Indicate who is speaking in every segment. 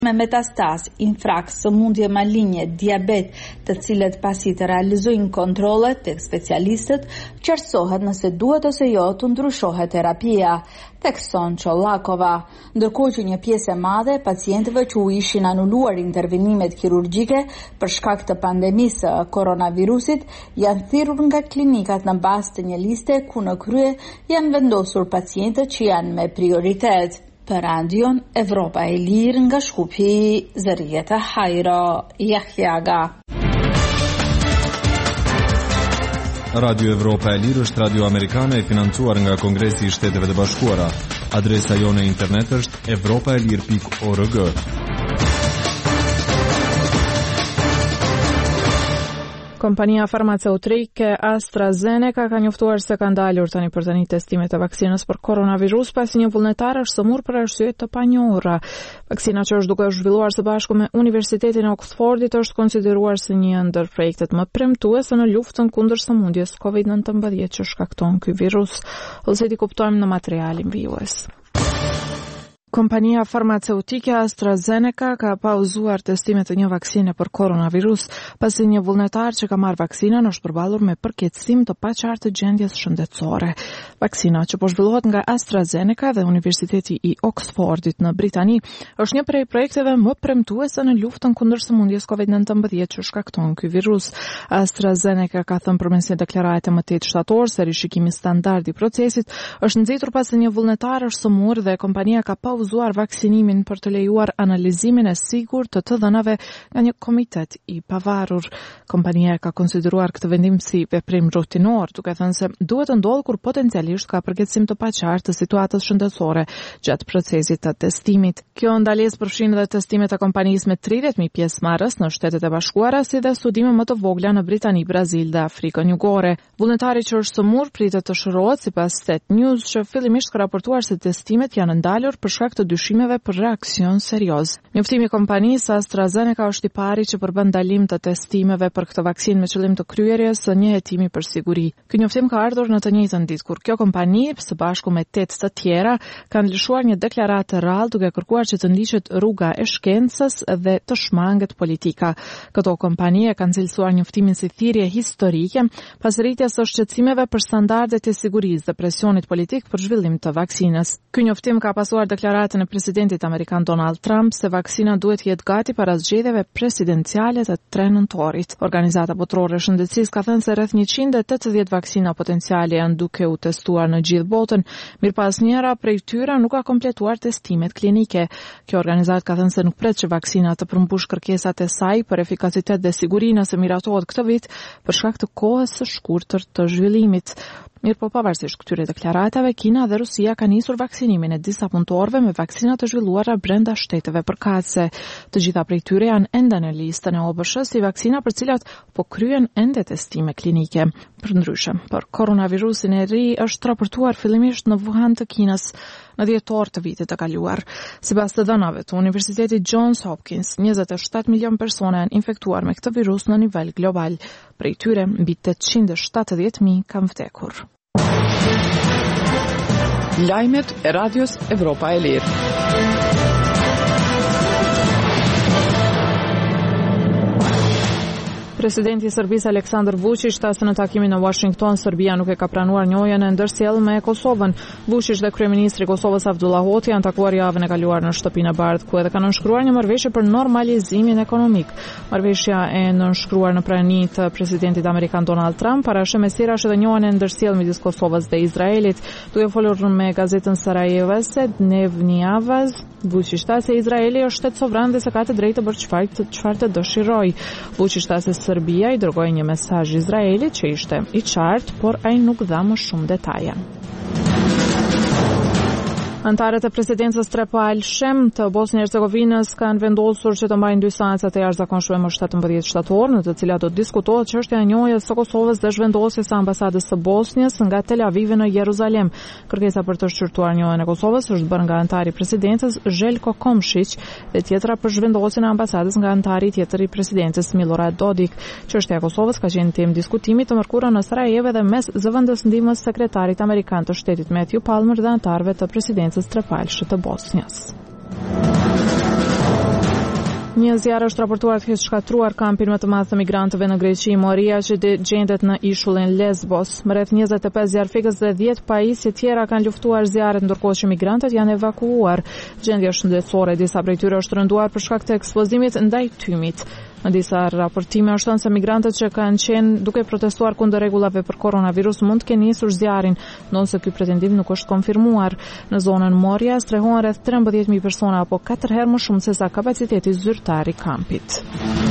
Speaker 1: me metastas, infraks, sëmundje malinje, diabet, të cilët pasi të realizojnë kontrollet tek specialistët, qartësohet nëse duhet ose jo të ndryshohet terapia, thekson Çollakova, ndërkohë që një pjesë e madhe e pacientëve që u ishin anuluar intervenimet kirurgjike për shkak të pandemisë së koronavirusit janë thirrur nga klinikat në bazë të një liste ku në krye janë vendosur pacientët që janë me prioritet. Për Radion Evropa e Lirë nga Shkupi, Zërieta Hajro, Jahjaga.
Speaker 2: Radio Evropa e Lirë është radio amerikane e financuar nga Kongresi i Shteteve të Bashkuara. Adresa jone internet është europaelir.org.
Speaker 3: Kompania farmaceutike AstraZeneca ka njoftuar se ka ndalur tani për tani testimet e vaksinës për koronavirus pasi një vullnetar është sëmurë për arsye të panjohura. Vaksina që është duke zhvilluar së bashku me Universitetin e Oxfordit është konsideruar si një ndër projektet më premtuese në luftën kundër sëmundjes COVID-19 që shkakton ky virus, ose ti kuptojmë në materialin vijues. Kompania farmaceutike AstraZeneca ka pauzuar testimet e një vaksine për koronavirus pasi një vullnetar që ka marrë vaksinën është përballur me përkeqësim të paqartë të gjendjes shëndetësore. Vaksina që po zhvillohet nga AstraZeneca dhe Universiteti i Oxfordit në Britani është një prej projekteve më premtuese në luftën kundër sëmundjes COVID-19 që shkakton ky virus. AstraZeneca ka thënë përmes një deklarate më 8 shtator se rishikimi standard i procesit është nxitur pasi një vullnetar është sëmurë dhe kompania ka pauzuar vaksinimin për të lejuar analizimin e sigurt të dhënave nga një komitet i pavarur. Kompania ka konsideruar këtë vendim si veprim rutinor, duke thënë se duhet të ndodhë kur potencialisht ka përkeqësim të paqartë të situatës shëndetësore gjatë procesit të testimit. Kjo ndalesë përfshin dhe testimet e kompanisë me 30.000 pjesëmarrës në Shtetet e Bashkuara, si dhe studime më të vogla në Britani, Brazil dhe Afrikën Jugore. Vullnetari që është sëmurë pritet të shërohet sipas State News, që fillimisht ka raportuar se testimet janë ndalur për shkak të dyshimeve për reakcion serioz. Njoftimi i kompanisë AstraZeneca është i pari që përbën ndalim të testimeve për këtë vaksinë me qëllim të kryerjes së një hetimi për siguri. Ky njoftim ka ardhur në të njëjtën ditë kur kjo kompani së bashku me 8 të tjera kanë lëshuar një deklaratë të rrallë duke kërkuar që të ndiqet rruga e shkencës dhe të shmanget politika. Këto kompani e kanë cilësuar njoftimin si thirrje historike pas rritjes së shqetësimeve për standardet e sigurisë dhe presionit politik për zhvillim të vaksinës. Ky njoftim ka pasuar deklaratën e presidentit amerikan Donald Trump se vaksina duhet jetë gati para zgjedhjeve presidenciale të 3 nëntorit. Organizata botërore e shëndetësisë ka thënë se rreth 180 vaksina potenciale janë duke u testuar në gjithë botën, mirëpas njëra prej tyre nuk ka kompletuar testimet klinike. Kjo organizatë ka thënë se nuk pret që vaksina të përmbush kërkesat e saj për efikasitet dhe siguri nëse miratohet këtë vit për shkak të kohës së shkurtër të zhvillimit. Mirëpo pavarësisht këtyre deklaratave, Kina dhe Rusia kanë nisur vaksinimin e disa punëtorëve me vaksina të zhvilluara brenda shteteve përkatëse. Të gjitha prej tyre janë ende në listën e OBSH si vaksina për cilat po kryen ende testime klinike. Përndryshe, për koronavirusin e ri është raportuar fillimisht në Wuhan të Kinës në dhjetor të vitit të kaluar. Sipas të dhënave të Universitetit Johns Hopkins, 27 milion persona janë infektuar me këtë virus në nivel global. Prej tyre, mbi 870.000 kanë vdekur.
Speaker 4: Lajmet e Radios Evropa e Lirë.
Speaker 3: Presidenti i Serbisë Aleksandar Vučić thasë në takimin në Washington, Serbia nuk e ka pranuar njojën e ndërsjellë me Kosovën. Vučić dhe kryeministri i Kosovës Abdullah Hoti janë takuar javën e kaluar në shtëpinë e Bardhë, ku edhe kanë nënshkruar një marrëveshje për normalizimin ekonomik. Marrëveshja e nënshkruar në prani të presidentit amerikan Donald Trump parashë mesirash edhe njojën e ndërsjellë midis Kosovës dhe Izraelit. Duke folur me gazetën Sarajevase Dnevni Vučić tha se Izraeli është shtet sovran dhe se ka të drejtë të bërë çfarë të dëshirojë. Vučić tha se Serbia i dërgoi një mesazh Izraelit që ishte i qartë, por ai nuk dha më shumë detaje. Antarët e presidencës trepalshme të Bosnjë-Hercegovinës kanë vendosur që të mbajnë 2 seanca të jashtëzakonshme më 17 shtator, në të cilat do të diskutohet çështja e njohjes së Kosovës dhe zhvendosjes së ambasadës së Bosnjës nga Tel Avivi në Jeruzalem. Kërkesa për të shqyrtuar njohjen e Kosovës është bërë nga antari i presidencës Željko Komšić dhe tjetra për zhvendosjen e ambasadës nga antari tjetër i presidencës Milorad Dodik. Çështja e Kosovës ka qenë temë diskutimi të mërkurë në Sarajevo dhe mes zëvendësndimës sekretarit amerikan të shtetit Matthew Palmer dhe antarëve të presidencës trepalshme të Bosnjës. Një zjarr është raportuar të ketë shkatruar kampin më të madh të migrantëve në Greqi, Moria, që gjendet në ishullin Lesbos. Rreth 25 zjarrfikës dhe 10 pajisje tjera kanë luftuar zjarret, ndërkohë që migrantët janë evakuuar. Gjendja shëndetësore e disa prej tyre është rënduar për shkak të ekspozimit ndaj tymit. Në disa raportime është thënë se migrantët që kanë qenë duke protestuar kundër rregullave për koronavirus mund të kenë nisur zjarrin, ndonse ky pretendim nuk është konfirmuar. Në zonën Moria strehohen rreth 13.000 persona, apo 4 herë më shumë se sa kapaciteti zyrtar i kampit.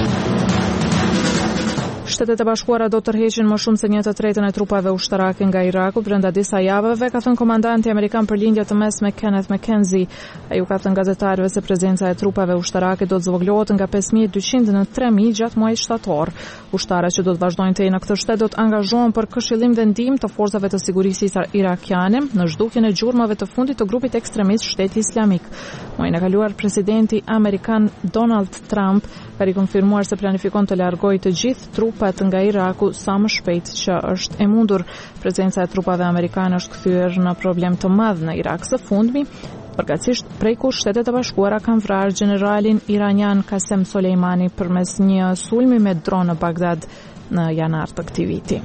Speaker 3: Shtetet e Bashkuara do të tërheqin më shumë se 1/3 e trupave ushtarake nga Iraku brenda disa javëve, ka thënë komandanti amerikan për lindja të mesme Kenneth McKenzie. Ai u ka thënë gazetarëve se prezenca e trupave ushtarake do të zvogëlohet nga 5.200 në 3.000 gjatë muajit shtator. Ushtarët që do të vazhdojnë të jenë në këtë shtet do të angazhohen për këshillim dhe ndihmë të forcave të sigurisë irakiane në zhdukjen e gjurmëve të fundit të grupit ekstremist Shteti Islamik. Muajin e kaluar presidenti amerikan Donald Trump ka rikonfirmuar se planifikon të largojë të gjithë trupat nga Iraku sa më shpejt që është e mundur. Prezenca e trupave amerikane është kthyer në problem të madh në Irak së fundmi, përkatësisht prej kur Shtetet e Bashkuara kanë vrarë generalin iranian Qasem Soleimani përmes një sulmi me dronë në Bagdad në janar të këtij viti.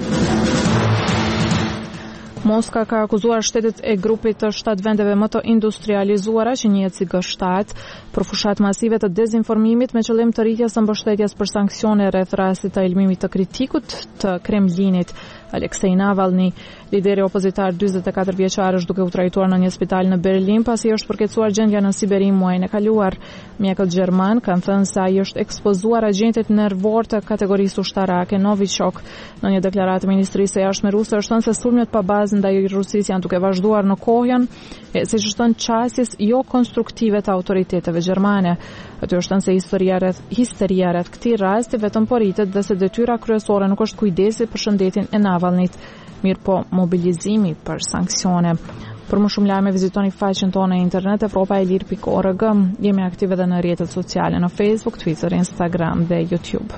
Speaker 3: Moska ka akuzuar shtetet e grupit të 7 vendeve më të industrializuara që njihet si G7 për fushat masive të dezinformimit me qëllim të rritjes së mbështetjes për sanksione rreth rastit të ilmimit të kritikut të Kremlinit. Aleksej Navalny, lideri opozitar 44 vjeçar, është duke u trajtuar në një spital në Berlin pasi është përkecuar gjendja në Siberi muajin e kaluar. Mjekët gjerman kanë thënë se ai është ekspozuar agjentit nervor të kategorisë ushtarake Novichok. Në një deklaratë ministrisë së jashtme ruse është thënë se sulmet pa bazë ndaj Rusisë janë duke vazhduar në kohën e siç është thënë qasjes jo konstruktive të autoriteteve gjermane. Aty është thënë se histeria rreth këtij rasti vetëm po rritet dhe se detyra kryesore nuk është kujdesi për shëndetin e Navalnit, mirë po mobilizimi për sanksione. Për më shumë lajme vizitoni faqen tonë në internet evropaelir.org. Jemi aktive edhe në rrjetet sociale në Facebook, Twitter, Instagram dhe YouTube.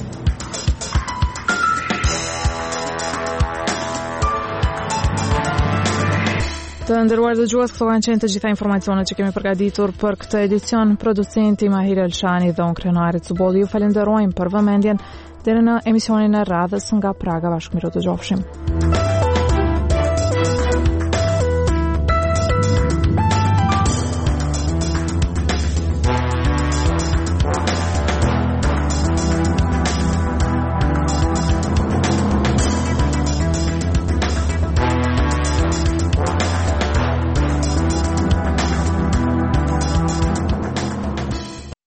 Speaker 3: Të nderuar dëgjues, këto kanë qenë të gjitha informacionet që kemi përgatitur për këtë edicion. Producenti Mahir Elshani dhe unë Krenarit Suboli ju falenderojmë për vëmendjen deri në emisionin e radhës nga Praga. Bashkëmirë të gjofshim.